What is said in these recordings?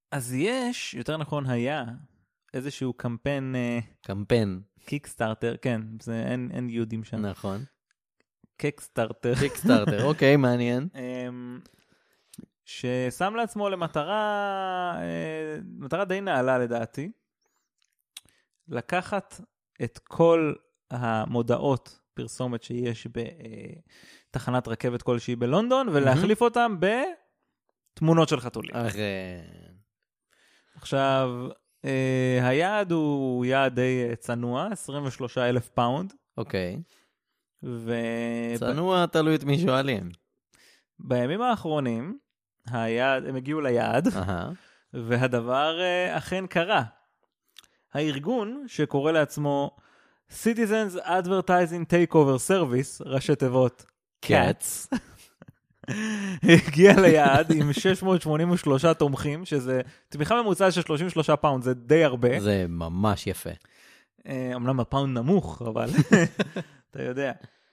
אז יש, יותר נכון היה, איזשהו קמפיין, קמפיין. קיקסטארטר, כן, אין יהודים שם. נכון. קיקסטארטר. קיקסטארטר, אוקיי, מעניין. ששם לעצמו מטרה די נעלה לדעתי, לקחת את כל המודעות פרסומת שיש בתחנת רכבת כלשהי בלונדון, ולהחליף אותם בתמונות של חתולים. עכשיו, היעד הוא יעד די צנוע, 23,000 פאונד. אוקיי. צנוע תלוי את מי שואלים. בימים האחרונים, הם הגיעו ליעד, והדבר אכן קרה. הארגון שקורא לעצמו Citizens Advertising Takeover Service, ראשי תיבות CATS, הגיע ליעד עם 683 תומכים, שזה תמיכה ממוצע של 33 פאונד, זה די הרבה. זה ממש יפה. אמנם הפאונד נמוך, אבל אתה יודע.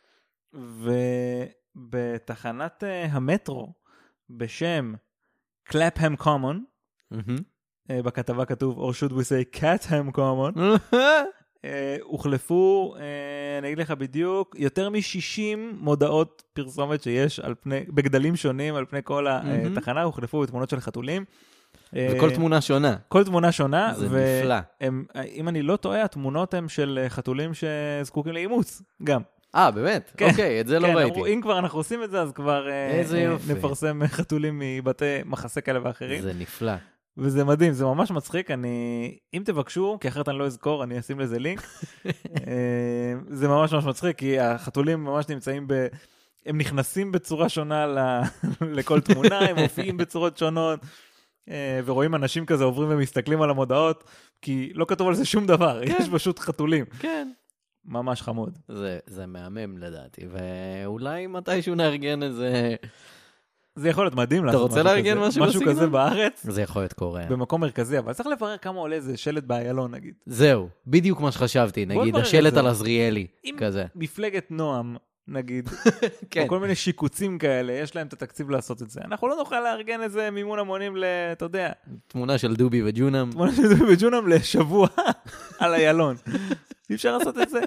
ובתחנת המטרו, בשם Clapham Common, בכתבה כתוב, or should we say Catham Common, הוחלפו, אני אגיד לך בדיוק, יותר מ-60 מודעות פרסומת שיש בגדלים שונים על פני כל התחנה, הוחלפו בתמונות של חתולים. וכל תמונה שונה. כל תמונה שונה. זה נפלא. אם אני לא טועה, התמונות הן של חתולים שזקוקים לאימוץ, גם. באמת? אוקיי, את זה לא ראיתי. אם כבר אנחנו עושים את זה, אז כבר נפרסם חתולים מבתי מחסה כאלה ואחרים. זה נפלא. וזה מדהים, זה ממש מצחיק, אם תבקשו, כי אחרת אני לא אזכור, אני אשים לזה לינק, זה ממש ממש מצחיק, כי החתולים ממש נמצאים הם נכנסים בצורה שונה לכל תמונה, הם מופיעים בצורות שונות, ורואים אנשים כזה עוברים ומסתכלים על המודעות, כי לא כתוב על זה שום דבר, יש פשוט חתולים. כן. ממש חמוד. זה מהמם לדעתי, ואולי מתישהו נארגן איזה... זה יכול להיות מדהים אתה רוצה לארגן משהו כזה בארץ? זה יכול להיות קורה. במקום מרכזי, אבל צריך לברר כמה עולה איזה שלט באיילון, נגיד. זהו, בדיוק מה שחשבתי, נגיד, השלט על עזריאלי, כזה. אם מפלגת נועם, נגיד, או כל מיני שיקוצים כאלה, יש להם את התקציב לעשות את זה. אנחנו לא נוכל לארגן איזה מימון המונים אתה יודע. תמונה של דובי וג'ונם. תמונה של דובי וג'ונם לשבוע על איילון. אי אפשר לעשות את זה?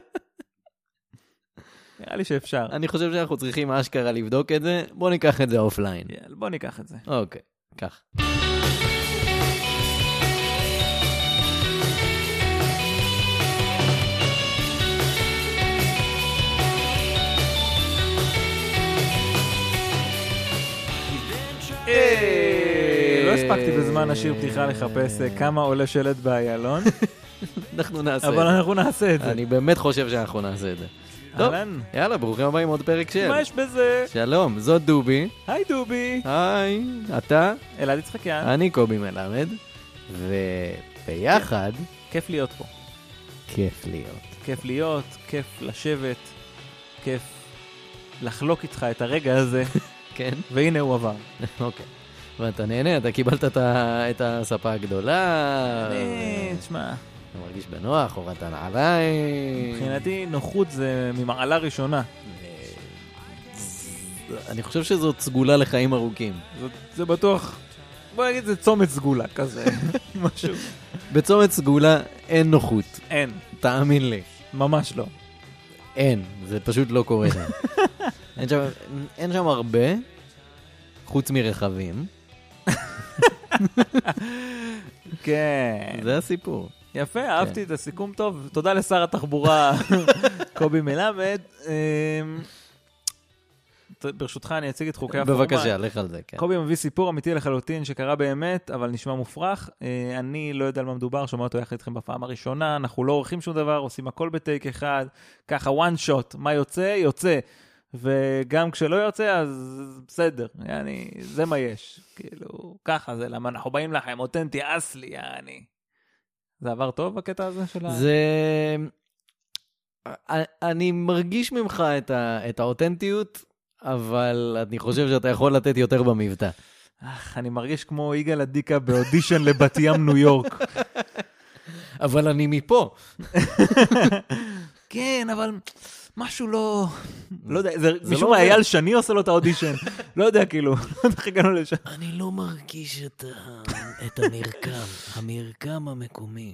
נראה לי שאפשר. אני חושב שאנחנו צריכים אשכרה לבדוק את זה. בוא ניקח את זה אופליין. בוא ניקח את זה. אוקיי, כך. לא הספקתי בזמן השיר פתיחה לחפש כמה עולה שלט באיילון. אנחנו נעשה את זה. אבל אנחנו נעשה את זה. אני באמת חושב שאנחנו נעשה את זה. טוב, יאללה, ברוכים הבאים עוד פרק של. מה יש בזה? שלום, זאת דובי. היי דובי. היי, אתה? אלעד יצחקיאן. אני קובי מלמד. וביחד... כיף להיות פה. כיף להיות. כיף להיות, כיף לשבת, כיף לחלוק איתך את הרגע הזה. כן. והנה הוא עבר. אוקיי. ואתה נהנה, אתה קיבלת את הספה הגדולה. תשמע. אתה מרגיש בנוח, הורדת נעליים. מבחינתי נוחות זה ממעלה ראשונה. אני חושב שזאת סגולה לחיים ארוכים. זה בטוח, בוא נגיד זה צומת סגולה כזה, משהו. בצומת סגולה אין נוחות. אין. תאמין לי. ממש לא. אין, זה פשוט לא קורה שם. אין שם הרבה, חוץ מרחבים. כן. זה הסיפור. יפה, אהבתי את הסיכום טוב. תודה לשר התחבורה קובי מלמד. ברשותך אני אציג את חוקי הפורמט. בבקשה, לך על זה, כן. קובי מביא סיפור אמיתי לחלוטין שקרה באמת, אבל נשמע מופרך. אני לא יודע על מה מדובר, שומע אותו יחד איתכם בפעם הראשונה, אנחנו לא עורכים שום דבר, עושים הכל בטייק אחד, ככה one shot, מה יוצא? יוצא. וגם כשלא יוצא, אז בסדר, זה מה יש. כאילו, ככה זה, למה אנחנו באים לכם, אותנטי, אסלי, זה עבר טוב הקטע הזה של זה... אני מרגיש ממך את האותנטיות, אבל אני חושב שאתה יכול לתת יותר במבטא. אני מרגיש כמו יגאל עדיקה באודישן לבת ים ניו יורק. אבל אני מפה. כן, אבל משהו לא יודע, זה זה משום לא מה עובד. אייל שני עושה לו את האודישן. לא יודע, כאילו, לא יודע איך הגענו לשם. אני לא מרגיש את המרקם המקומי.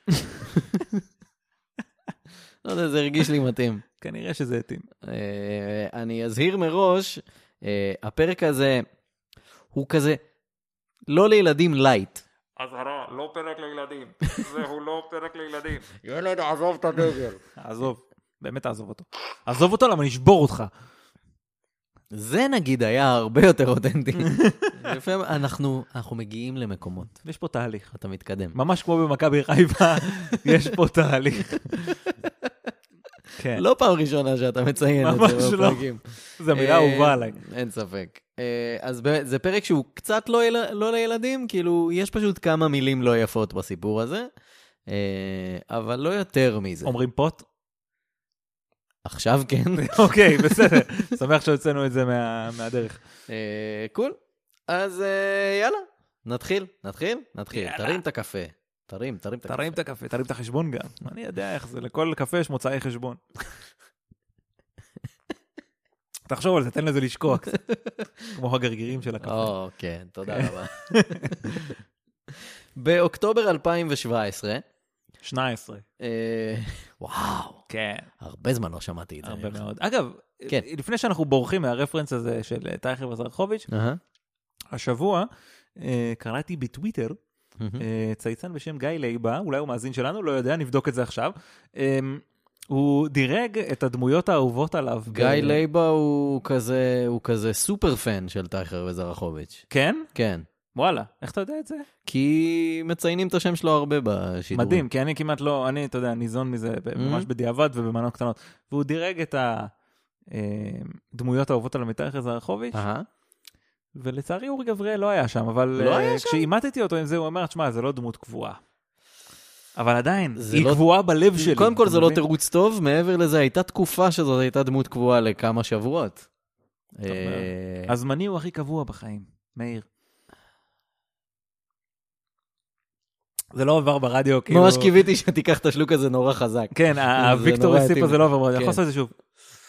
לא יודע, זה הרגיש לי מתאים. כנראה שזה התאים. אני אזהיר מראש, הפרק הזה הוא כזה לא לילדים לייט. אזהרה, לא פרק לילדים. זהו לא פרק לילדים. ילד, עזוב את הדגל. עזוב, באמת תעזוב אותו. עזוב אותו, למה נשבור אותך. זה נגיד היה הרבה יותר אותנטי. לפעמים אנחנו מגיעים למקומות. יש פה תהליך. אתה מתקדם. ממש כמו במכבי חיפה, יש פה תהליך. כן. לא פעם ראשונה שאתה מציין את ממש זה לא. בפרקים. זו מילה אהובה עליי. אין ספק. אז זה פרק שהוא קצת לא לילדים, כאילו יש פשוט כמה מילים לא יפות בסיפור הזה, אבל לא יותר מזה. אומרים פוט? עכשיו כן. אוקיי, בסדר. שמח שהוצאנו את זה מהדרך. קול. אז יאללה, נתחיל. יאללה. תרים את הקפה. תרים את הקפה. תרים את הקפה, תרים את החשבון גם. אני יודע איך זה, לכל קפה יש מוצאי חשבון. תחשוב על זה, תן לזה לשקוע קצת. כמו הגרגירים של הקפה. כן, תודה רבה. באוקטובר 2017, 12. וואו, כן. הרבה זמן לא שמעתי את זה. הרבה מאוד. אגב, כן. לפני שאנחנו בורחים מהרפרנס הזה של טייכר וזרחוביץ', השבוע קראתי בטוויטר, צייצן בשם גיא לייבה, אולי הוא מאזין שלנו, לא יודע, נבדוק את זה עכשיו. הוא דירג את הדמויות האהובות עליו. גיא לייבה הוא כזה סופר פן של טייכר וזרחוביץ'. כן? כן. וואלה, איך אתה יודע את זה? כי מציינים את השם שלו הרבה בשידורים. מדהים, כי אני כמעט לא, אני, אתה יודע, ניזון מזה ממש בדיעבד ובמנות קטנות. והוא דירג את הדמויות האהובות על טייכר וזרחוביץ'. ולצערי אורי גבריאל לא היה שם, אבל לא היה שם? כשאימתתי אותו עם זה, הוא אומר, תשמע, זה לא דמות קבועה. אבל עדיין, היא לא... קבועה בלב שלי. קודם כל זה לא תירוץ טוב, מעבר לזה הייתה תקופה שזאת הייתה דמות קבועה לכמה שבועות. הזמני הוא הכי קבוע בחיים, מאיר. זה לא עבר ברדיו, כאילו... ממש קיוויתי שתיקח את השלוק הזה נורא חזק. כן, הוויקטור סיפ הזה לא עבר ברדיו, כן. יכול לעשות את זה שוב.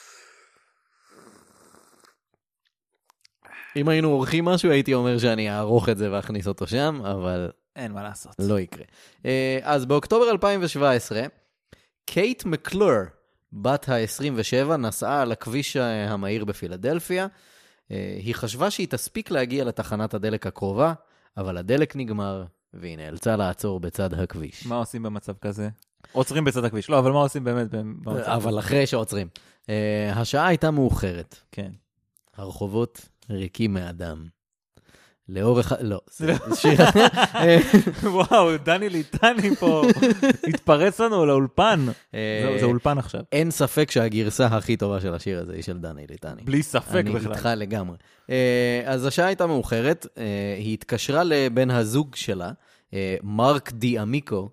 אם היינו עורכים משהו, הייתי אומר שאני אערוך את זה ואכניס אותו שם, אבל... אין מה לעשות. לא יקרה. אז באוקטובר 2017, קייט מקלור, בת ה-27, נסעה על הכביש המהיר בפילדלפיה. היא חשבה שהיא תספיק להגיע לתחנת הדלק הקרובה, אבל הדלק נגמר, והיא נאלצה לעצור בצד הכביש. מה עושים במצב כזה? עוצרים בצד הכביש. לא, אבל מה עושים באמת במצב כזה? אבל אחרי שעוצרים. השעה הייתה מאוחרת. כן. הרחובות ריקים מאדם. לאורך... לא, זה שיר... וואו, דני ליטני פה התפרץ לנו לאולפן. זה אולפן עכשיו. אין ספק שהגרסה הכי טובה של השיר הזה היא של דני ליטני. בלי ספק בכלל. אני איתך לגמרי. אז השעה הייתה מאוחרת, היא התקשרה לבן הזוג שלה, מרק די אמיקו.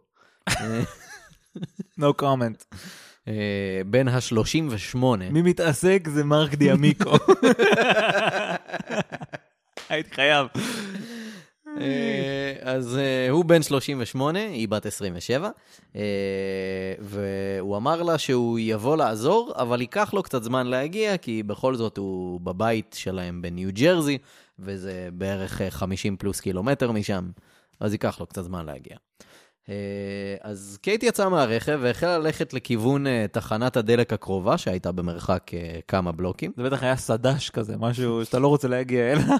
No comment. בן ה-38. מי מתעסק זה מרק די אמיקו. הייתי חייב. אז הוא בן 38, היא בת 27, והוא אמר לה שהוא יבוא לעזור, אבל ייקח לו קצת זמן להגיע, כי בכל זאת הוא בבית שלהם בניו ג'רזי, וזה בערך 50 פלוס קילומטר משם, אז ייקח לו קצת זמן להגיע. אז קייט יצאה מהרכב והחלה ללכת לכיוון תחנת הדלק הקרובה, שהייתה במרחק כמה בלוקים. זה בטח היה סדש כזה, משהו שאתה לא רוצה להגיע אליו.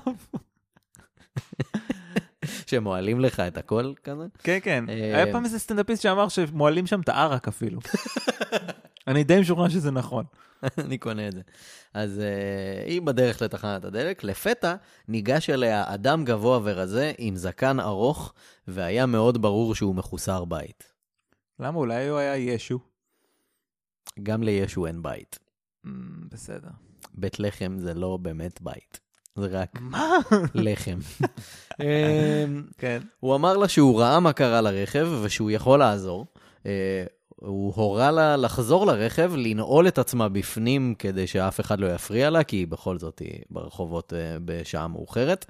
שמועלים לך את הכל כזה? כן, כן. היה פעם איזה סטנדאפיסט שאמר שמועלים שם את הערק אפילו. אני די משוכנע שזה נכון. אני קונה את זה. אז היא בדרך לתחנת הדלק, לפתע ניגש אליה אדם גבוה ורזה עם זקן ארוך, והיה מאוד ברור שהוא מחוסר בית. למה? אולי הוא היה ישו? גם לישו אין בית. בסדר. בית לחם זה לא באמת בית. זה רק מה? לחם. כן. הוא אמר לה שהוא ראה מה קרה לרכב, ושהוא יכול לעזור. הוא הורה לה לחזור לרכב, לנעול את עצמה בפנים, כדי שאף אחד לא יפריע לה, כי בכל זאת היא ברחובות בשעה מאוחרת.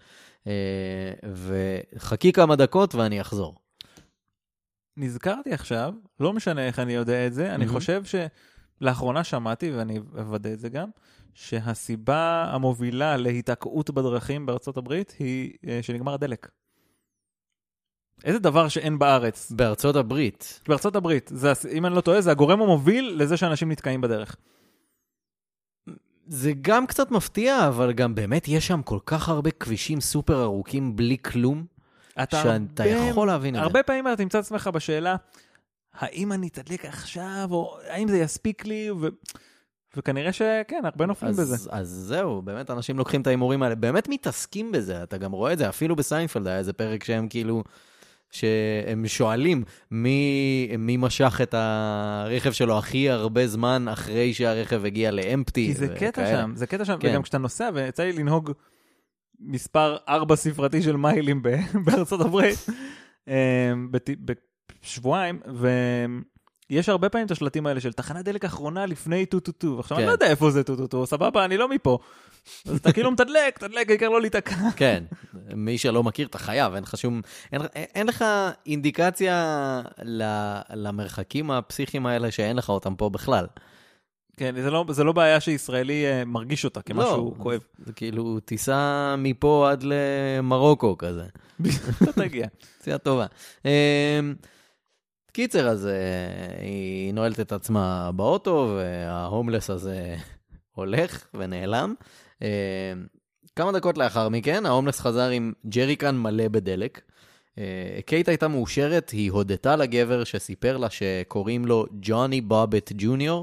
וחכי כמה דקות ואני אחזור. נזכרתי עכשיו, לא משנה איך אני יודע את זה, אני חושב לאחרונה שמעתי, ואני אוודא את זה גם, שהסיבה המובילה להתעקעות בדרכים בארצות הברית היא שנגמר הדלק. איזה דבר שאין בארץ? בארצות הברית. בארצות הברית. זה, אם אני לא טועה, זה הגורם המוביל לזה שאנשים נתקעים בדרך. זה גם קצת מפתיע, אבל גם באמת יש שם כל כך הרבה כבישים סופר ארוכים בלי כלום, שאתה יכול להבין את זה. הרבה פעמים אתה תמצא עצמך בשאלה, האם אני תדליק עכשיו, או האם זה יספיק לי, וכנראה שכן, הרבה נופלים בזה. אז זהו, באמת אנשים לוקחים את האימורים האלה, באמת מתעסקים בזה, אתה גם רואה את זה, אפילו בסיינפלד היה איזה פרק שהם כאילו, שהם שואלים מי משך את הרכב שלו הכי הרבה זמן אחרי שהרכב הגיע לאמפטי. כי זה קטע שם, זה קטע שם, וגם כשאתה נוסע, ויצא לי לנהוג מספר 4 ספרתי של מיילים בארצות הברית, בשבועיים, ויש הרבה פעמים את השלטים האלה של תחנת דלק אחרונה לפני טו-טו-טו, ועכשיו אני לא יודע איפה זה טו-טו-טו, סבבה, אני לא מפה. אז אתה כאילו מתדלק, העיקר לא להתעקע. כן, מי שלא מכיר, אתה חייב, אין לך אינדיקציה למרחקים הפסיכיים האלה שאין לך אותם פה בכלל. כן, זה לא בעיה שישראלי מרגיש אותה כמשהו כואב. זה כאילו טיסה מפה עד למרוקו כזה. אתה תגיע. טיסה טובה. קיצר, אז היא נועלת את עצמה באוטו, וההומלס הזה הולך ונעלם. כמה דקות לאחר מכן, ההומלס חזר עם ג'ריקן מלא בדלק. קייט הייתה מאושרת, היא הודתה לגבר שסיפר לה שקוראים לו ג'וני בובט ג'וניור,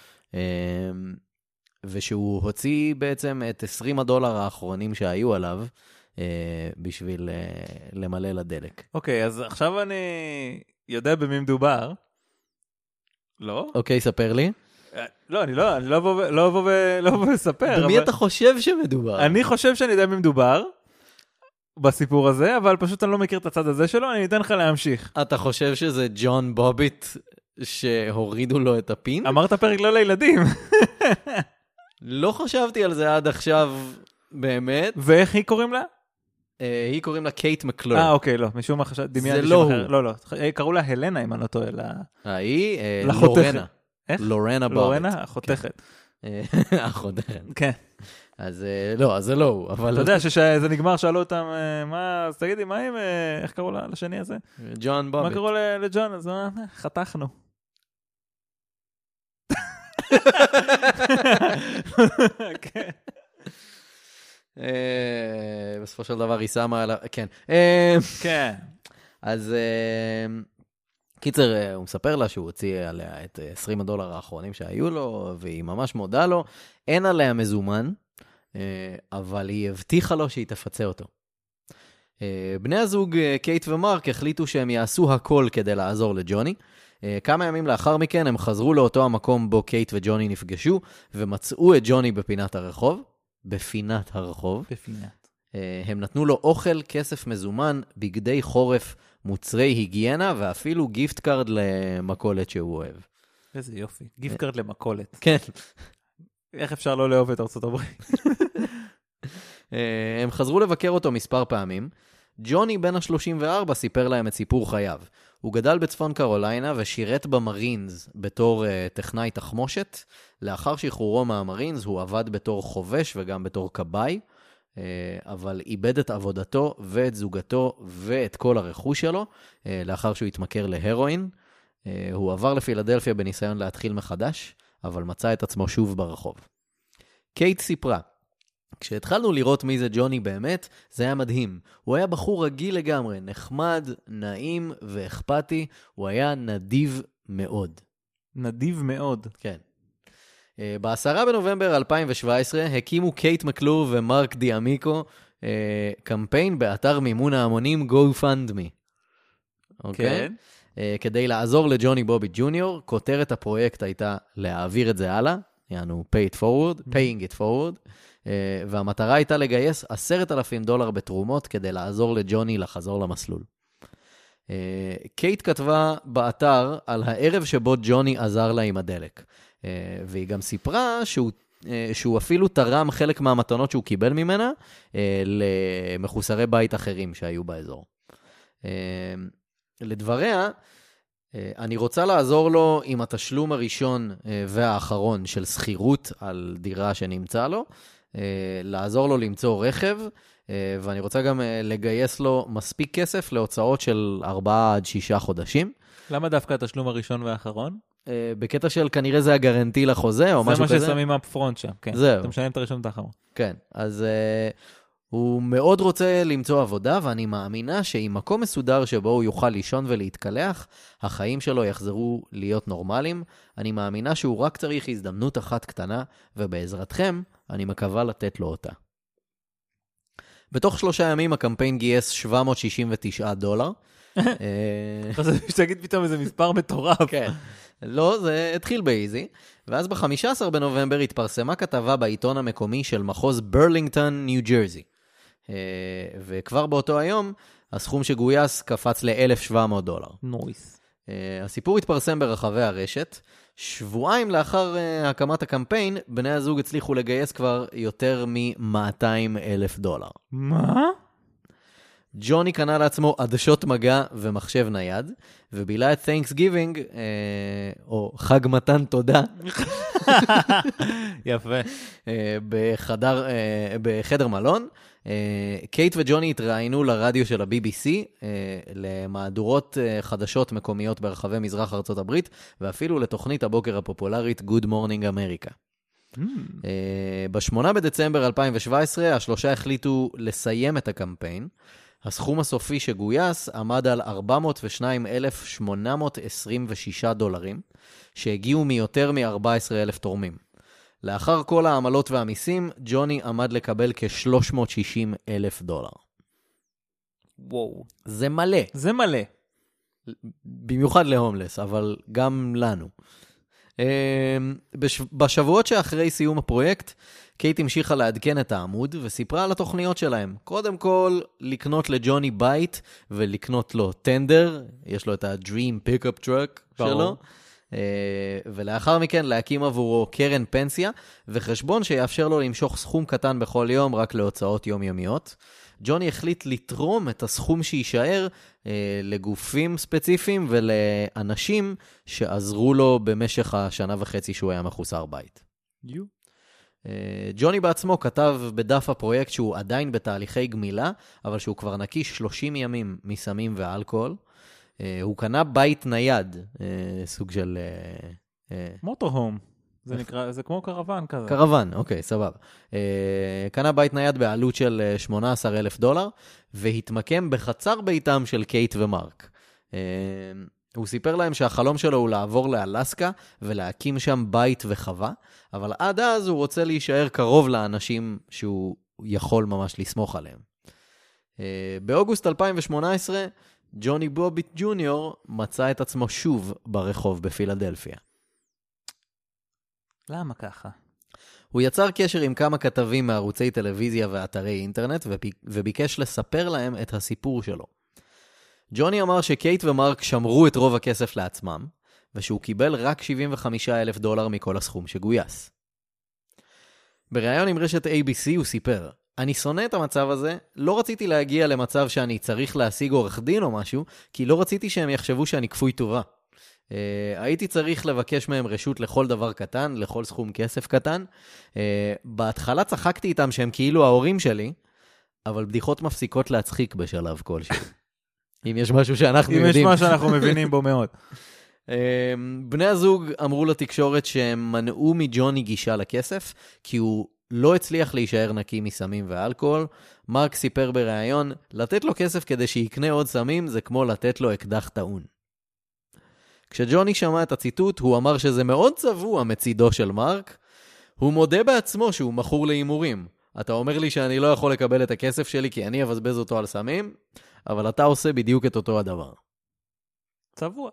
ושהוא הוציא בעצם את $20 האחרונים שהיו עליו, בשביל למלא לדלק. אוקיי, אז עכשיו אני יודע במי מדובר. לא? אוקיי, ספר לי. לא, אני לא אבוא ולספר. במי אתה חושב שמדובר? אני חושב שאני יודע במי מדובר בסיפור הזה, אבל פשוט אני לא מכיר את הצד הזה שלו, אני אתן לך להמשיך. אתה חושב שזה ג'ון בוביט שהורידו לו את הפין? אמרת פרק לא לילדים. לא חשבתי על זה עד עכשיו, באמת. ואיך היא קוראים לה? היא קוראים לה קייט מקלור. אוקיי, לא, משום מה חשבתי, דמיינתי זה לא אחר. לא, קראו לה הלנה, אם אני לא טועה. היא לורנה. איך? לורנה בוביט. לורנה, החותכת. החותכת. כן. אז לא, אז זה לא הוא, אבל... אתה יודע שזה נגמר, שאלו אותם, מה, אז תגידי, מה עם, איך קראו לשני הזה? ג'ון בוביט. מה קראו לג'ון? אז חתכנו. כן. בסופו של דבר היא שמה עליו, כן. כן. אז קיצר, הוא מספר לה שהוא הוציא עליה את $20 האחרונים שהיו לו, והיא ממש מודה לו. אין עליה מזומן, אבל היא הבטיחה לו שהיא תפצה אותו. בני הזוג קייט ומרק החליטו שהם יעשו הכל כדי לעזור לג'וני. כמה ימים לאחר מכן הם חזרו לאותו המקום בו קייט וג'וני נפגשו, ומצאו את ג'וני בפינת הרחוב. בפינת הרחוב. בפינת. הם נתנו לו אוכל, כסף מזומן, בגדי חורף, מוצרי היגיינה, ואפילו גיפט קארד למקולת שהוא אוהב. איזה יופי. גיפט קארד למקולת. כן. איך אפשר לא לאהוב את ארצות הברית? הם חזרו לבקר אותו מספר פעמים. ג'וני בן ה-34 סיפר להם את סיפור חייו. הוא גדל בצפון קרוליינה ושירת במרינס בתור טכנאי תחמושת. לאחר שחרורו מהמרינס הוא עבד בתור חובש וגם בתור קבאי, אבל איבד את עבודתו ואת זוגתו ואת כל הרכוש שלו, לאחר שהוא התמכר להרואין. הוא עבר לפילדלפיה בניסיון להתחיל מחדש, אבל מצא את עצמו שוב ברחוב. קייט סיפרה, כשהתחלנו לראות מי זה ג'וני באמת, זה היה מדהים. הוא היה בחור רגיל לגמרי, נחמד, נעים ואכפתי. הוא היה נדיב מאוד. נדיב מאוד. כן. ב10 בנובמבר 2017 הקימו קייט מקלור ומרק דיאמיקו קמפיין באתר מימון ההמונים GoFundMe. אוקיי? כדי לעזור לג'וני בוביט ג'וניור, כותרת הפרויקט הייתה להעביר את זה הלאה, יענו pay it forward, paying it forward, והמטרה הייתה לגייס $10,000 בתרומות כדי לעזור לג'וני לחזור למסלול. קייט כתבה באתר על הערב שבו ג'וני עזר לה עם הדלק, והיא גם סיפרה שהוא אפילו תרם חלק מהמתנות שהוא קיבל ממנה למחוסרי בית אחרים שהיו באזור. לדבריה, אני רוצה לעזור לו עם התשלום הראשון והאחרון של שכירות על דירה שנמצא לו, לעזור לו למצוא רכב, ואני רוצה גם לגייס לו מספיק כסף להוצאות של 4 עד 6 חודשים. למה דווקא התשלום הראשון והאחרון? בקטע של כנראה זה הגרנטי לחוזה או משהו כזה. זה מה ששמים אפפרונט שם, כן. זהו. אתה משלם את הראשון ואת האחרון. כן, אז הוא מאוד רוצה למצוא עבודה, ואני מאמינה שעם מקום מסודר שבו הוא יוכל לישון ולהתקלח, החיים שלו יחזרו להיות נורמליים. אני מאמינה שהוא רק צריך הזדמנות אחת קטנה, ובעזרתכם אני מקווה לתת לו אותה. בתוך 3 ימים הקמפיין גייס $769. חשבתי שתגיד פתאום איזה מספר מטורף. כן. לא, זה התחיל באיזי, ואז ב-15 בנובמבר התפרסמה כתבה בעיתון המקומי של מחוז ברלינגטון, ניו ג'רזי. וכבר באותו היום, הסכום שגויס קפץ $1,700. נויס. הסיפור התפרסם ברחבי הרשת. שבועיים לאחר הקמת הקמפיין, בני הזוג הצליחו לגייס כבר יותר $200,000. מה? ג'וני קנה לעצמו עדשות מגע ומחשב נייד, ובילה את Thanksgiving, או חג מתן תודה, יפה. בחדר מלון. קייט וג'וני התראיינו לרדיו של ה-BBC, למהדורות חדשות מקומיות ברחבי מזרח ארצות הברית, ואפילו לתוכנית הבוקר הפופולרית Good Morning America. ב-8 בדצמבר 2017, השלושה החליטו לסיים את הקמפיין. הסכום הסופי שגויס עמד על $402,826, שהגיעו מיותר מ-14,000 תורמים. לאחר כל העמלות והמיסים, ג'וני עמד לקבל $360,000. וואו. זה מלא. זה מלא. במיוחד להומלס, אבל גם לנו. בשבועות שאחרי סיום הפרויקט, קייט המשיכה לעדכן את העמוד וסיפרה על התוכניות שלהם. קודם כל, לקנות לג'וני בית ולקנות לו טנדר, יש לו את ה-Dream Pickup Truck שלו, ולאחר מכן להקים עבורו קרן פנסיה וחשבון שיאפשר לו למשוך סכום קטן בכל יום רק להוצאות יומיומיות. ג'וני החליט לתרום את הסכום שישאר לגופים ספציפיים ולאנשים שעזרו לו במשך השנה וחצי שהוא היה מחוסר בית. ג'וני בעצמו כתב בדף הפרויקט שהוא עדיין בתהליכי גמילה, אבל שהוא כבר נקי 30 ימים מסמים ואלכוהול. הוא קנה בית נייד, סוג של... מוטורהום. זה נקרא, זה כמו קרוון כזה. קרוון, אוקיי, סבבה. קנה בית נייד בעלות של $18,000, והתמקם בחצר ביתם של קייט ומרק. הוא סיפר להם שהחלום שלו הוא לעבור לאלסקה, ולהקים שם בית וחווה, אבל עד אז הוא רוצה להישאר קרוב לאנשים שהוא יכול ממש לסמוך עליהם. באוגוסט 2018, ג'וני בוביט ג'וניור מצא את עצמו שוב ברחוב בפילדלפיה. למה ככה? הוא יצר קשר עם כמה כתבים מערוצי טלוויזיה ואתרי אינטרנט, וביקש לספר להם את הסיפור שלו. ג'וני אמר שקייט ומרק שמרו את רוב הכסף לעצמם, ושהוא קיבל רק $75,000 מכל הסכום שגויס. בריאיון עם רשת ABC הוא סיפר, אני שונא את המצב הזה, לא רציתי להגיע למצב שאני צריך להשיג עורך דין או משהו, כי לא רציתי שהם יחשבו שאני כפוי טובה. הייתי צריך לבקש מהם רשות לכל דבר קטן, לכל סכום כסף קטן. בהתחלה צחקתי איתם שהם כאילו ההורים שלי, אבל בדיחות מפסיקות להצחיק בשלב כלשהו. אם יש משהו שאנחנו יודעים. אם יש משהו שאנחנו מבינים בו מאוד. בני הזוג אמרו לתקשורת שהם מנעו מג'וני גישה לכסף, כי הוא לא הצליח להישאר נקי מסמים ואלכוהול. מרק סיפר בריאיון, לתת לו כסף כדי שיקנה עוד סמים זה כמו לתת לו אקדח טעון. כשג'וני שמע את הציטוט, הוא אמר שזה מאוד צבוע מצידו של מרק. הוא מודה בעצמו שהוא מכור להימורים. אתה אומר לי שאני לא יכול לקבל את הכסף שלי כי אני אבזבז אותו על סמים, אבל אתה עושה בדיוק את אותו הדבר. צבוע.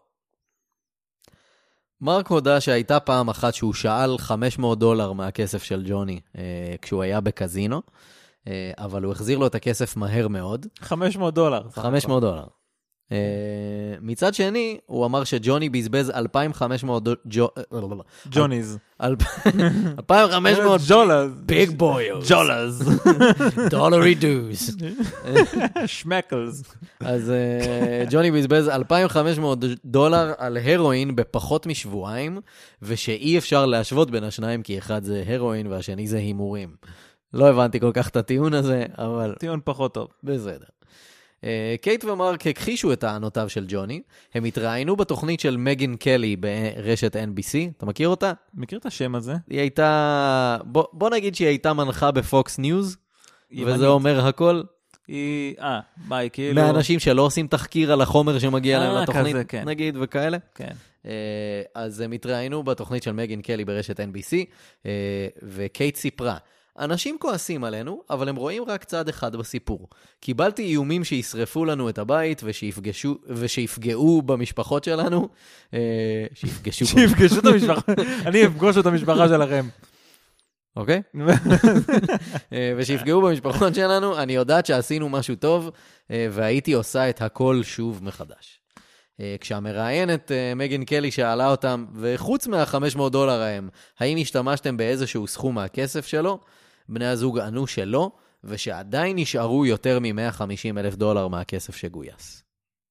מרק הודע שהייתה פעם אחת שהוא שאל $500 מהכסף של ג'וני כשהוא היה בקזינו, אבל הוא החזיר לו את הכסף מהר מאוד. $500. $500. מצד שני, הוא אמר שג'וני בזבז 2,500 ג'וניז. 2,500 ג'ולז. ביג בויוס. ג'ולז. דולרי דוז. שמקלס. אז ג'וני בזבז $2,500 על הרואין בפחות משבועיים, ושאי אפשר להשוות בין השניים, כי אחד זה הרואין והשני זה הימורים. לא הבנתי כל כך את הטיעון הזה, אבל... טיעון פחות טוב. בסדר. קייט ומרק הכחישו את טענותיו של ג'וני, הם התראיינו בתוכנית של מגן קלי ברשת NBC, אתה מכיר אותה? מכיר את השם הזה? היא הייתה, בוא נגיד שהיא הייתה מנחה בפוקס ניוז, וזה אומר הכל. היא כאילו... מהאנשים שלא עושים תחקיר על החומר שמגיע להם לתוכנית, כזה, כן. נגיד, וכאלה. כן. אז הם התראיינו בתוכנית של מגן קלי ברשת NBC, וקייט סיפרה, אנשים כועסים עלינו, אבל הם רואים רק צד אחד בסיפור. קיבלתי איומים שישרפו לנו את הבית ושיפגעו במשפחות שלנו. שיפגשו את המשפחה. אני אפגוש את המשפחה שלכם. אוקיי? ושיפגעו במשפחות שלנו. אני יודעת שעשינו משהו טוב, והייתי עושה את הכל שוב מחדש. כשהמראיינת מגן קלי שאלה אותם, וחוץ $500 ההם, האם השתמשתם באיזשהו סכום מהכסף שלו? בני הזוג ענו שלא, ושעדיין נשארו יותר $150,000 מהכסף שגויס.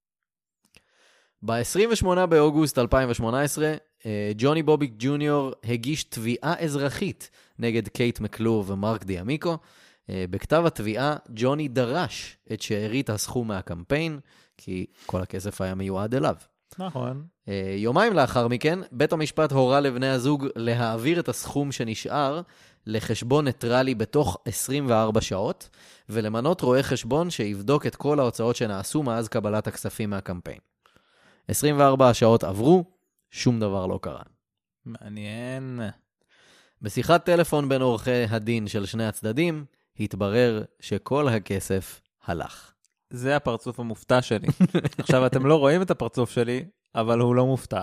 ב-28 באוגוסט 2018, ג'וני בוביק ג'וניור הגיש תביעה אזרחית נגד קייט מקלור ומרק דיאמיקו. בכתב התביעה, ג'וני דרש את שארית הסכום מהקמפיין, כי כל הכסף היה מיועד אליו. נכון. יומיים לאחר מכן, בית המשפט הורה לבני הזוג להעביר את הסכום שנשאר לחשבון ניטרלי בתוך 24 שעות, ולמנות רואה חשבון שיבדוק את כל ההוצאות שנעשו מאז קבלת הכספים מהקמפיין. 24 שעות עברו, שום דבר לא קרה. מעניין. בשיחת טלפון בין עורכי הדין של שני הצדדים, התברר שכל הכסף הלך. זה הפרצוף המופתע שלי. עכשיו, אתם לא רואים את הפרצוף שלי, אבל הוא לא מופתע.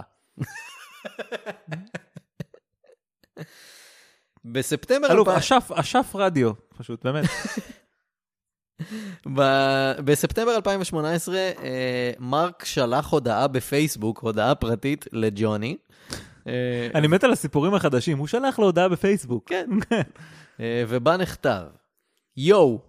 בספטמבר... אלוף, אשף רדיו, פשוט, באמת. בספטמבר 2018, מרק שלח הודעה בפייסבוק, הודעה פרטית לג'וני. אני מת על הסיפורים החדשים, הוא שלח לו הודעה בפייסבוק. כן. ובה נכתב, יו.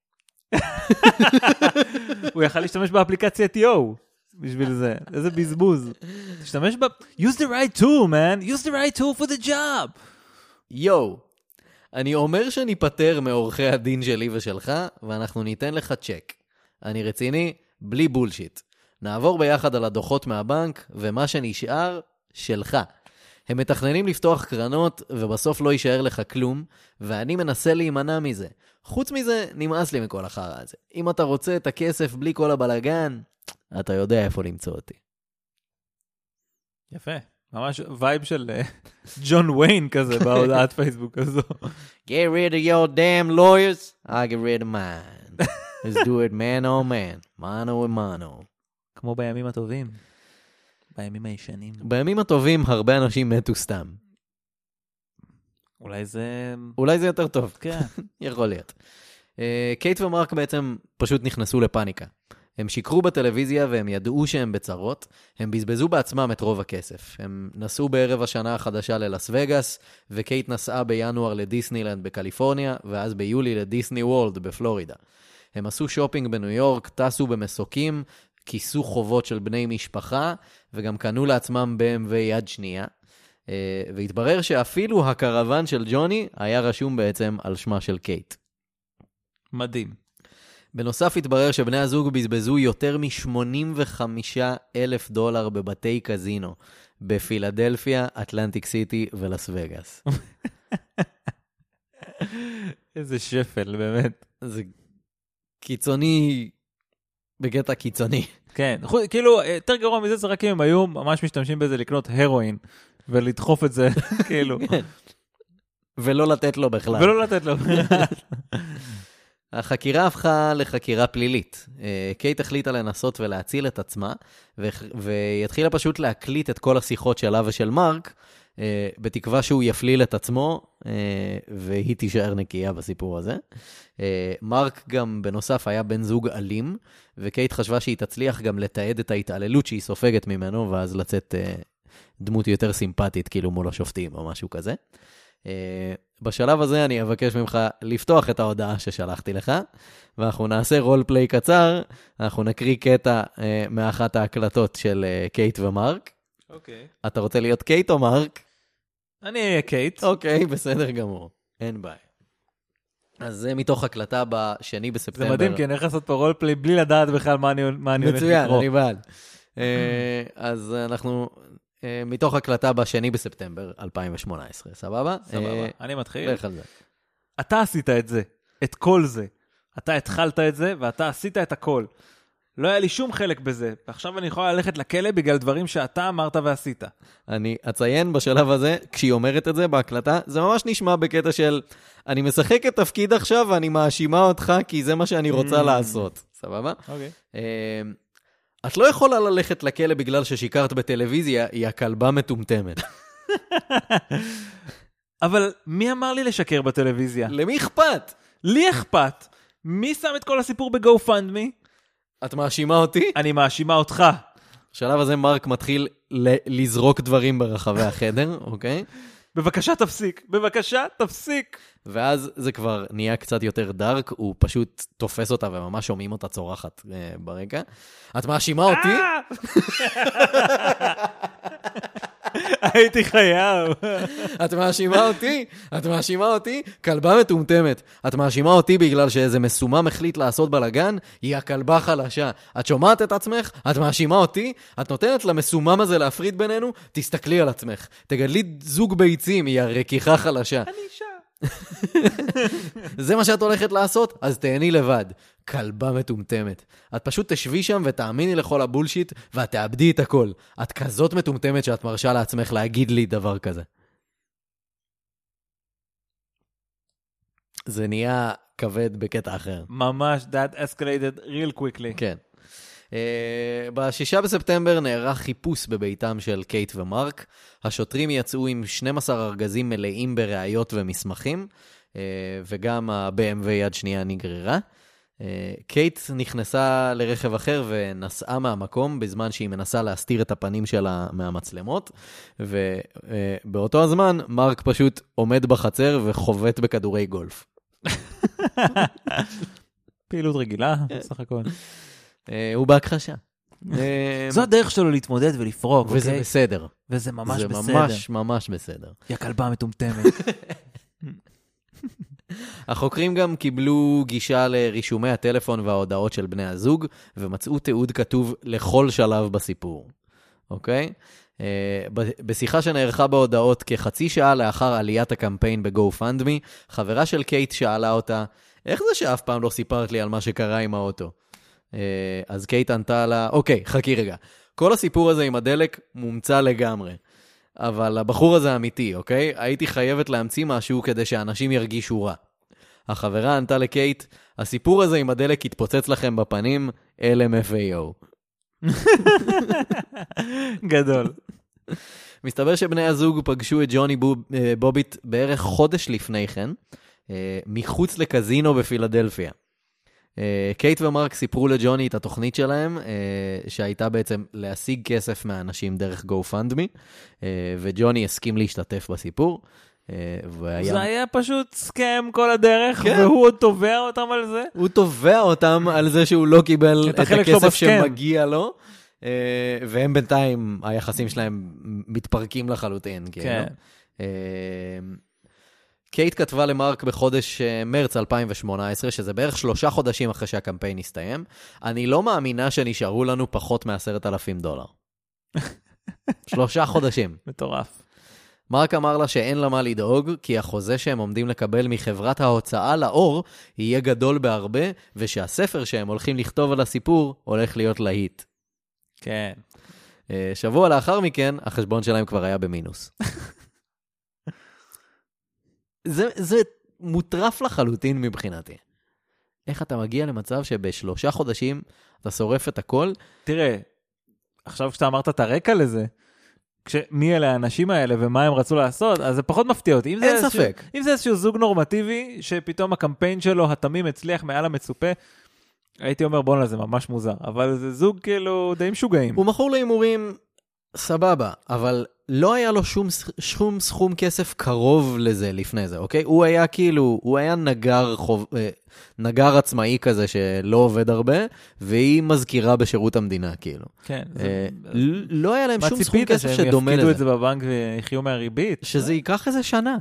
הוא יכל להשתמש באפליקציית יו. בשביל זה. איזה בזבוז. תשתמש use the right tool, man. Use the right tool for the job. יו. אני אומר שניפטר מעורכי הדין שלי ושלך, ואנחנו ניתן לך צ'ק. אני רציני, בלי בולשיט. נעבור ביחד על הדוחות מהבנק, ומה שנשאר, שלך. הם מתכננים לפתוח קרנות, ובסוף לא יישאר לך כלום, ואני מנסה להימנע מזה. חוץ מזה, נמאס לי מכל החרא הזה. אם אתה רוצה את הכסף בלי כל הבלגן, אתה יודע איפה למצוא אותי. יפה. ממש וייב של ג'ון ויין כזה בהודעת פייסבוק הזו. Get rid of your damn lawyers, I'll get rid of mine. Let's do it man on man, mano and mano. כמו בימים הטובים. בימים הישנים. בימים הטובים הרבה אנשים מתו סתם. אולי זה יותר טוב. כן. יכול להיות. קייט ומרק בעצם פשוט נכנסו לפאניקה. הם שיקרו בטלוויזיה והם ידעו שהם בצרות. הם בזבזו בעצמם את רוב הכסף. הם נסעו בערב השנה החדשה ללאס וגאס, וקייט נסעה בינואר לדיסנילנד בקליפורניה, ואז ביולי לדיסני וורלד בפלורידה. הם עשו שופינג בניו יורק, טסו במסוקים, כיסו חובות של בני משפחה, וגם קנו לעצמם BMW יד שנייה. והתברר שאפילו הקרוון של ג'וני היה רשום בעצם על שמה של קייט. מדהים. בנוסף התברר שבני הזוג בזבזו יותר $85,000 בבתי קזינו, בפילדלפיה, אטלנטיק סיטי ולאס וגאס. איזה שפל, באמת. זה קיצוני, בקטע קיצוני. כן, כאילו, יותר גרוע מזה זה רק אם הם היו ממש משתמשים בזה לקנות הרואין, ולדחוף את זה, כאילו. ולא לתת לו בכלל. ולא לתת לו. החקירה הפכה לחקירה פלילית. קייט החליטה לנסות ולהציל את עצמה, והתחילה פשוט להקליט את כל השיחות שלה ושל מרק, בתקווה שהוא יפליל את עצמו, והיא תישאר נקייה בסיפור הזה. מרק גם בנוסף היה בן זוג אלים, וקייט חשבה שהיא תצליח גם לתעד את ההתעללות שהיא סופגת ממנו, ואז לצאת דמות יותר סימפטית, כאילו מול השופטים או משהו כזה. בשלב הזה אני אבקש ממך לפתוח את ההודעה ששלחתי לך, ואנחנו נעשה רול-פליי קצר, אנחנו נקריא קטע מאחת ההקלטות של קייט ומרק. אוקיי. אתה רוצה להיות קייט או מרק? אני אהיה קייט. אוקיי, בסדר גמור. אין בעיה. אז זה מתוך הקלטה בשני בספטמבר. זה מדהים, כי אני הולך לעשות פה רול-פליי בלי לדעת בכלל מה אני הולך לקרוא. מצוין, אני בעד. אז אנחנו... מתוך הקלטה בשני בספטמבר 2018, סבבה? סבבה, אני מתחיל. לך על זה. אתה עשית את זה, את כל זה. אתה התחלת את זה, ואתה עשית את הכל. לא היה לי שום חלק בזה, ועכשיו אני יכולה ללכת לכלא בגלל דברים שאתה אמרת ועשית. אני אציין בשלב הזה, כשהיא אומרת את זה בהקלטה, זה ממש נשמע בקטע של, אני משחק את תפקיד עכשיו, ואני מאשימה אותך, כי זה מה שאני רוצה לעשות. סבבה? אוקיי. את לא יכולה ללכת לכלא בגלל ששיקרת בטלוויזיה, היא הכלבה מטומטמת. אבל מי אמר לי לשקר בטלוויזיה? למי אכפת? לי אכפת. מי שם את כל הסיפור ב-GoFundMe? את מאשימה אותי? אני מאשימה אותך. בשלב הזה מרק מתחיל לזרוק דברים ברחבי החדר, אוקיי? בבקשה תפסיק, בבקשה תפסיק. ואז זה כבר נהיה קצת יותר דארק, הוא פשוט תופס אותה וממש שומעים אותה צורחת ברקע. את מאשימה אותי? הייתי חייב. את מאשימה אותי? את מאשימה אותי? כלבה מטומטמת. את מאשימה אותי בגלל שאיזה מסומם החליט לעשות בלגן? היא הכלבה חלשה. את שומעת את עצמך? את מאשימה אותי? את נותנת למסומם הזה להפריד בינינו? תסתכלי על עצמך. תגדלי זוג ביצים, היא הרקיחה חלשה. אני אישה. זה מה שאת הולכת לעשות? אז תהני לבד. כלבה מטומטמת. את פשוט תשבי שם ותאמיני לכל הבולשיט, ואת תאבדי את הכל. את כזאת מטומטמת שאת מרשה לעצמך להגיד לי דבר כזה. זה נהיה כבד בקטע אחר. ממש, that escalated real quickly. כן. ב6 בספטמבר נערך חיפוש בביתם של קייט ומרק. השוטרים יצאו עם 12 ארגזים מלאים בראיות ומסמכים, וגם ה-BMW יד שנייה נגררה. קייט נכנסה לרכב אחר ונסעה מהמקום בזמן שהיא מנסה להסתיר את הפנים שלה מהמצלמות, ובאותו הזמן מרק פשוט עומד בחצר וחובט בכדורי גולף. פעילות רגילה, בסך הכל. הוא בהכחשה. זו הדרך שלו להתמודד ולפרוק, וזה אוקיי? בסדר. וזה ממש בסדר. זה ממש ממש בסדר. יא כלבה מטומטמת. החוקרים גם קיבלו גישה לרישומי הטלפון וההודעות של בני הזוג, ומצאו תיעוד כתוב לכל שלב בסיפור. אוקיי? בשיחה שנערכה בהודעות כחצי שעה לאחר עליית הקמפיין ב-GoFundMe, חברה של קייט שאלה אותה, איך זה שאף פעם לא סיפרת לי על מה שקרה עם האוטו? אז קייט ענתה לה, אוקיי, חכי רגע. כל הסיפור הזה עם הדלק מומצא לגמרי. אבל הבחור הזה אמיתי, אוקיי? הייתי חייבת להמציא משהו כדי שאנשים ירגישו רע. החברה ענתה לקייט, הסיפור הזה עם הדלק יתפוצץ לכם בפנים, LMFAO. גדול. מסתבר שבני הזוג פגשו את ג'וני בוביט בערך חודש לפני כן, מחוץ לקזינו בפילדלפיה. קייט ומרק סיפרו לג'וני את התוכנית שלהם, שהייתה בעצם להשיג כסף מהאנשים דרך GoFundMe, וג'וני הסכים להשתתף בסיפור. זה היה פשוט סקם כל הדרך, והוא עוד תובע אותם על זה? הוא תובע אותם על זה שהוא לא קיבל את הכסף שמגיע לו, והם בינתיים, היחסים שלהם מתפרקים לחלוטין. כן. קייט כתבה למרק בחודש מרץ 2018, שזה בערך 3 חודשים אחרי שהקמפיין הסתיים, אני לא מאמינה שנשארו לנו פחות $10,000. 3 חודשים. מטורף. מרק אמר לה שאין לה מה לדאוג, כי החוזה שהם עומדים לקבל מחברת ההוצאה לאור יהיה גדול בהרבה, ושהספר שהם הולכים לכתוב על הסיפור הולך להיות להיט. כן. שבוע לאחר מכן, החשבון שלהם כבר היה במינוס. זה מוטרף לחלוטין מבחינתי. איך אתה מגיע למצב שב3 חודשים אתה שורף את הכל? תראה, עכשיו כשאתה אמרת את הרקע לזה, מי אלה האנשים האלה ומה הם רצו לעשות, אז זה פחות מפתיע אותי. אין ספק. אם זה איזשהו זוג נורמטיבי, שפתאום הקמפיין שלו, התמים הצליח מעל המצופה, הייתי אומר, בוא נלזה, ממש מוזר. אבל זה זוג כאילו די משוגעים. הוא מכור להימורים סבבה, אבל לא היה לו שום סכום כסף קרוב לזה לפני זה, אוקיי? הוא היה כאילו, הוא היה נגר עצמאי כזה שלא עובד הרבה, והיא מזכירה בשירות המדינה, כאילו. כן. לא היה להם שום סכום כסף שדומה לזה. יפקידו את זה בבנק ויחיו מהריבית? שזה ייקח איזה שנה.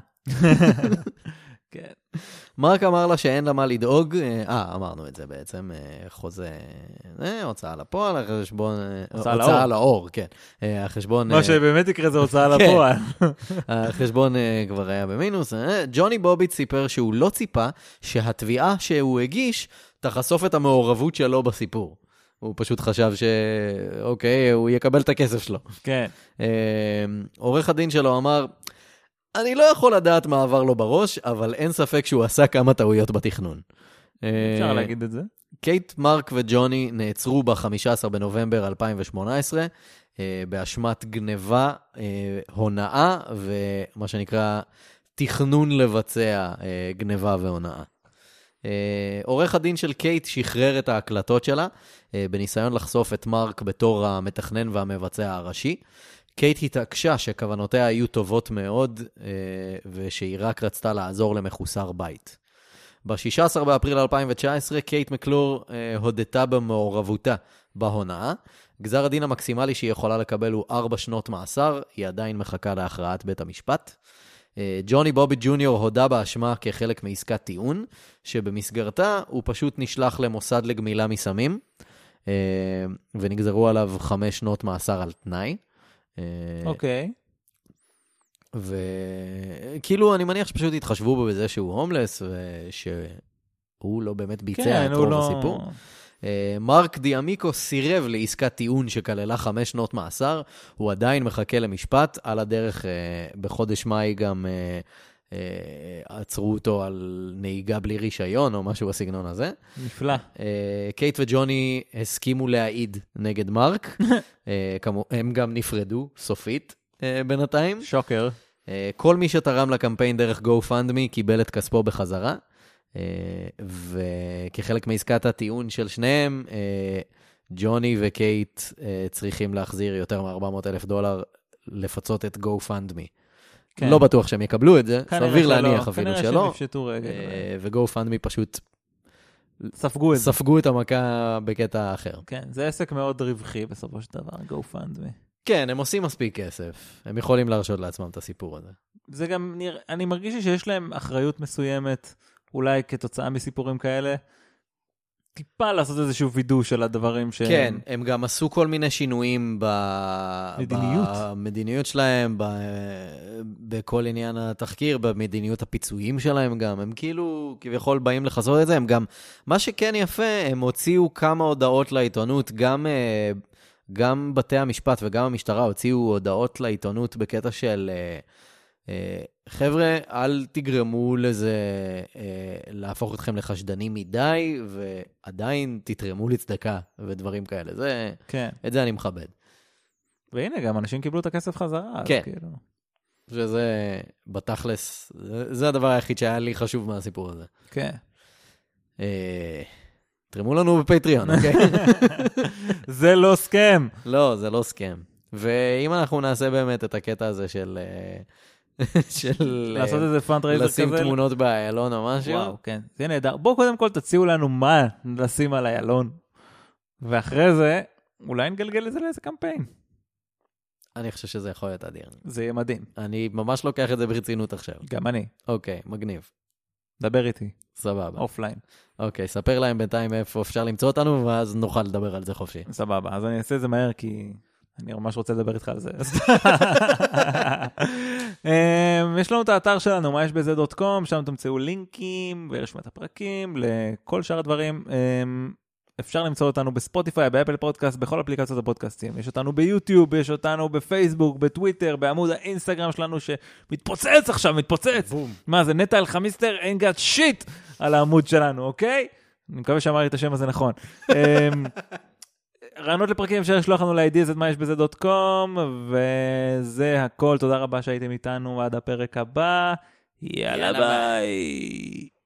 כן. מרק אמר לה שאין לה מה לדאוג, אמרנו את זה בעצם, חוזה, הוצאה לפועל, החשבון, הוצאה לאור, כן, החשבון... מה שבאמת יקרה זה הוצאה לפועל. החשבון כבר היה במינוס. ג'וני בוביט סיפר שהוא לא ציפה שהתביעה שהוא הגיש תחשוף את המעורבות שלו בסיפור. הוא פשוט חשב שאוקיי, הוא יקבל את הכסף שלו. כן. עורך הדין שלו אמר, אני לא יכול לדעת מה עבר לו בראש, אבל אין ספק שהוא עשה כמה טעויות בתכנון. אפשר להגיד את זה. קייט, מרק וג'וני נעצרו ב-15 בנובמבר 2018, באשמת גניבה, הונאה, ומה שנקרא תכנון לבצע גניבה והונאה. עורך הדין של קייט שחרר את ההקלטות שלה, בניסיון לחשוף את מרק בתור המתכנן והמבצע הראשי. קייט התעקשה שכוונותיה היו טובות מאוד, ושהיא רק רצתה לעזור למחוסר בית. ב-16 באפריל 2019, קייט מקלור הודתה במעורבותה בהונאה. גזר הדין המקסימלי שהיא יכולה לקבל הוא 4 שנות מאסר, היא עדיין מחכה להכרעת בית המשפט. ג'וני בובי ג'וניור הודה באשמה כחלק מעסקת טיעון, שבמסגרתה הוא פשוט נשלח למוסד לגמילה מסמים, ונגזרו עליו 5 שנות מאסר על תנאי. אוקיי. וכאילו אני מניח שפשוט התחשבו בו בזה שהוא הומלס, ושהוא לא באמת ביצע את רוב הסיפור. מרק דיאמיקו סירב לעסקת טיעון שכללה 5 שנות מאסר, הוא עדיין מחכה למשפט, על הדרך בחודש מאי גם עצרו אותו על נהיגה בלי רישיון או משהו בסגנון הזה. נפלא. קייט וג'וני הסכימו להעיד נגד מרק, הם גם נפרדו סופית בינתיים. שוקר. כל מי שתרם לקמפיין דרך GoFundMe קיבל את כספו בחזרה, וכחלק מעסקת הטיעון של שניהם, ג'וני וקייט צריכים להחזיר יותר $400,000 לפצות את GoFundMe. כן. לא בטוח שהם יקבלו את זה, סביר להניח אפילו שלא. כנראה שנפשטו רגל. ו-GoFundMe פשוט ספגו את המכה בקטע אחר. כן, זה עסק מאוד רווחי בסופו של דבר, GoFundMe. כן, הם עושים מספיק כסף. הם יכולים להרשות לעצמם את הסיפור הזה. זה גם, אני מרגיש שיש להם אחריות מסוימת, אולי כתוצאה מסיפורים כאלה, טיפה לעשות איזשהו וידוא של הדברים שהם... כן, הם גם עשו כל מיני שינויים במדיניות שלהם, בכל עניין התחקיר, במדיניות הפיצויים שלהם גם. הם כאילו כביכול באים לחזור את זה. הם גם, מה שכן יפה, הם הוציאו כמה הודעות לעיתונות, גם בתי המשפט וגם המשטרה הוציאו הודעות לעיתונות בקטע של... חבר'ה, אל תגרמו לזה להפוך אתכם לחשדנים מדי, ועדיין תתרמו לצדקה ודברים כאלה. כן. את זה אני מכבד. והנה, גם אנשים קיבלו את הכסף חזרה. כן. כאילו... שזה בתכלס, זה הדבר היחיד שהיה לי חשוב מהסיפור הזה. כן. תרמו לנו בפטריון, אוקיי? זה לא סקם. לא, זה לא סקם. ואם אנחנו נעשה באמת את הקטע הזה של לעשות איזה פאנדרייזר כזה. לשים תמונות באיילון או משהו. וואו, כן. זה נהדר. בואו קודם כל תציעו לנו מה לשים על איילון. ואחרי זה, אולי נגלגל את זה לאיזה קמפיין. אני חושב שזה יכול להיות אדיר. זה יהיה מדהים. אני ממש לוקח את זה ברצינות עכשיו. גם אני. אוקיי, מגניב. דבר איתי. סבבה. אופליין. אוקיי, ספר להם בינתיים איפה אפשר למצוא אותנו, ואז נוכל לדבר על זה חופשי. סבבה, אז אני אעשה את זה מהר, כי אני ממש רוצה לדבר איתך על זה. יש לנו את האתר שלנו, מה יש בזה.com, שם תמצאו לינקים ורשמת הפרקים, לכל שאר הדברים. אפשר למצוא אותנו בספוטיפיי, באפל פודקאסט, בכל אפליקציות הפודקאסטים. יש אותנו ביוטיוב, יש אותנו בפייסבוק, בטוויטר, בעמוד האינסטגרם שלנו שמתפוצץ עכשיו, מתפוצץ. בום. מה זה, נטע אלחמיסטר, אין גאט שיט על העמוד שלנו, אוקיי? אני מקווה שאמרתי את השם הזה נכון. רעיונות לפרקים אפשר לשלוח לנו ל-ideas@myesbזה.com, וזה הכל. תודה רבה שהייתם איתנו עד הפרק הבא. יאללה ביי.